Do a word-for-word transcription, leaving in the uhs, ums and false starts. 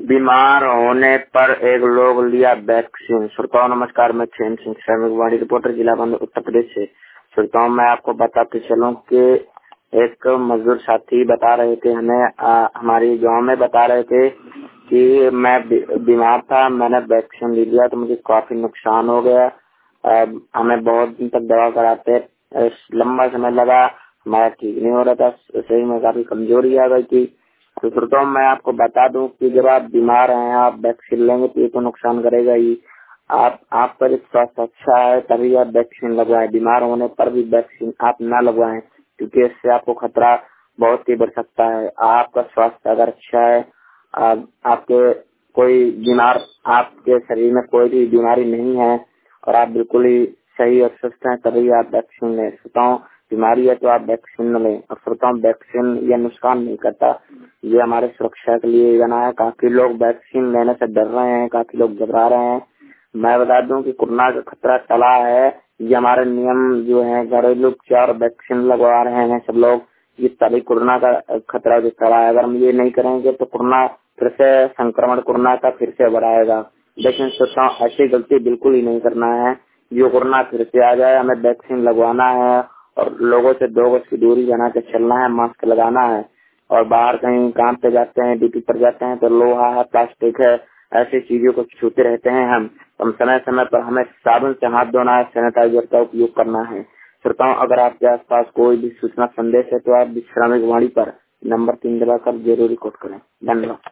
बीमार होने पर एक लोग लिया वैक्सीन। श्रोताओं नमस्कार, मैं चैन सिंह श्रमिक रिपोर्टर जिला बंद उत्तर प्रदेश से। श्रोताओं मैं आपको बताते चलूं कि एक मजदूर साथी बता रहे थे हमें, आ, हमारी गांव में बता रहे थे कि मैं बीमार था, मैंने वैक्सीन ले लिया तो मुझे काफी नुकसान हो गया। आ, हमें बहुत दिन तक दवा कराते लंबा समय लगा, हमारा ठीक नहीं हो रहा था, शरीर में काफी कमजोरी आ गई थी। तो श्रोताओं मैं आपको बता दूं कि जब आप बीमार हैं, आप वैक्सीन लेंगे तो ये तो नुकसान करेगा ही। आप आपका जब स्वास्थ्य अच्छा है तभी आप वैक्सीन लगवाएं। बीमार होने पर भी वैक्सीन आप न लगवाएं, क्योंकि इससे आपको खतरा बहुत ही बढ़ सकता है। आपका स्वास्थ्य अगर अच्छा है, आप, आपके कोई बीमार आपके शरीर में कोई भी बीमारी नहीं है और आप बिल्कुल ही सही और स्वस्थ हैं, तभी आप वैक्सीन लें। श्रोताओं बीमारी है तो आप वैक्सीन न लें। और श्रोताओं वैक्सीन यह नुकसान नहीं करता, ये हमारे सुरक्षा के लिए बना है। काफी लोग वैक्सीन लेने से डर रहे हैं, काफी लोग घबरा रहे हैं। मैं बता दूं कि कोरोना का खतरा टला है। ये हमारे नियम जो है, घरेलू उपचार, वैक्सीन लगवा रहे हैं सब लोग, ये तभी कोरोना का खतरा जो टला है। अगर हम ये नहीं करेंगे तो कोरोना फिर से संक्रमण कोरोना का फिर से बढ़ाएगा। लेकिन सोचता ऐसी गलती बिल्कुल ही नहीं करना है। जो कोरोना फिर से आ जाए, हमें वैक्सीन लगवाना है और लोगों से दो गज की दूरी बना के चलना है, मास्क लगाना है। और बाहर कहीं काम पे जाते हैं, ड्यूटी पर जाते हैं तो लोहा है, प्लास्टिक है, ऐसी चीजों को छूते रहते हैं हम। हम समय समय पर हमें साबुन से हाथ धोना है, सैनिटाइजर का उपयोग करना है। श्रोताओं अगर आपके आसपास कोई भी सूचना संदेश है तो आप श्रमिक वाणी पर नंबर तीन दबाकर जरूर रिकॉर्ड करें। धन्यवाद।